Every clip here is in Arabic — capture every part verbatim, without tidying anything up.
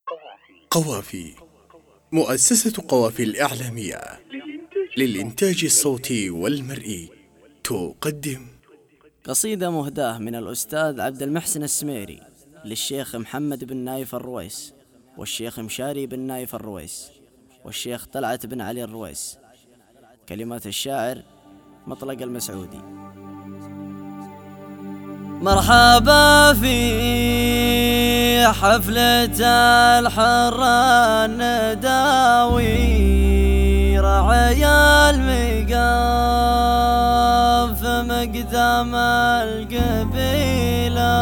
قوافي. مؤسسة قوافي الإعلامية للإنتاج الصوتي والمرئي تقدم قصيدة مهداة من الأستاذ عبد المحسن السميري للشيخ محمد بن نايف الرويس، والشيخ مشاري بن نايف الرويس، والشيخ طلعت بن علي الرويس. كلمات الشاعر مطلق المسعودي. مرحبا في حفلة الحرة النداوي، رعي المقام في مقدام القبيلة،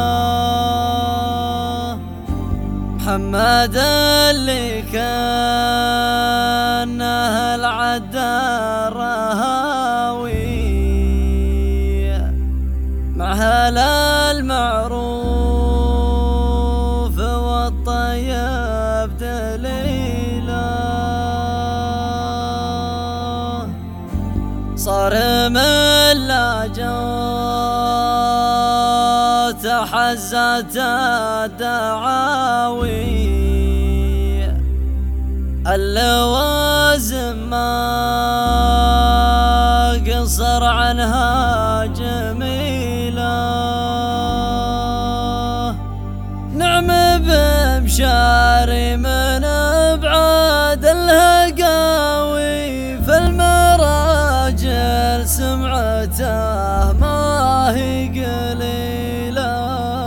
محمد اللي كانه العدار هاوي، مع هلا المعروف والطيب دليله، صار من لاجات حزت الدعاوي، اللوازم ما قصر عنها جميله، نعم بمشاري من ابعاد الهقاوي، فالمراجل سمعته ما هي قليله.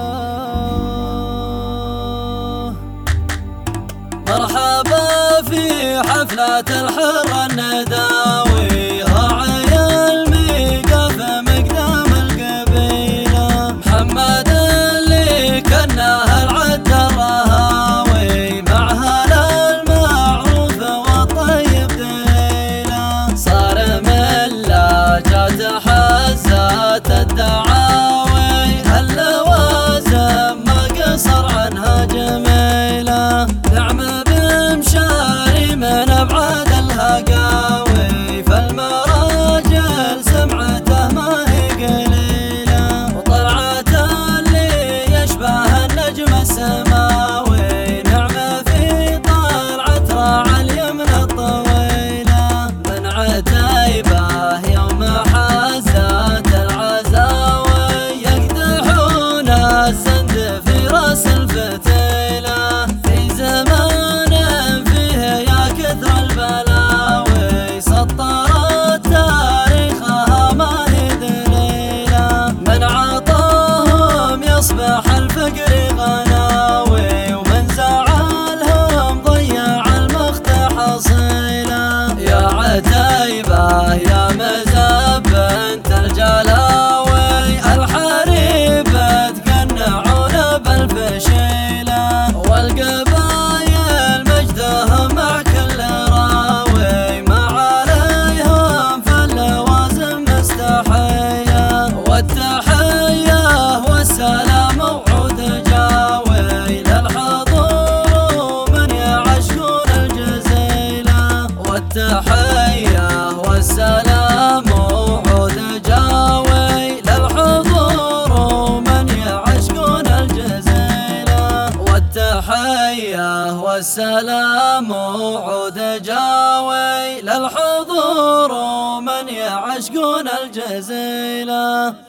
مرحبا في حفلة الحرة النداوي، راعي الميقف مقدام القبيلة، محمد اللي كناه العد الرهاوي، مع هلا المعروف والطيب دليله، صار من لاجات حزات الدعاوي، اللوازم ما قصر عنها جميله، نعم بمشاري من ابعاد الهقاوي، فالمراجل سمعته ما هي قليله، وطلعته اللي يشبه النجم السماوي، نعم في طلعت راعى اليمن الطويله، من عتيبه يوم حازت العزاوي، يقدحون الزند في راس الفتيله، في زمان فيه يا كثر البلاوي، سطرت تاريخها ما هي دليله، من عطاهم يصبح الفقر غناوي، ومن زعلهم ضيع المخت حصيله، يا عتيبه يا مزب بنت الجلاوي، الحريبه تقنعون بالفشيله، والقبايل مجدهم مع كل راوي، ما عليهم في اللوازم مستحيه، والتحيه والسلام وعود جاوي، للحضور من يعشقون الجزيله، والتحيه والسلام وعود جاوي، للحضور من يعشقون الجزيله، والتحيه والسلام وعود جاوي، للحضور من يعشقون الجزيله.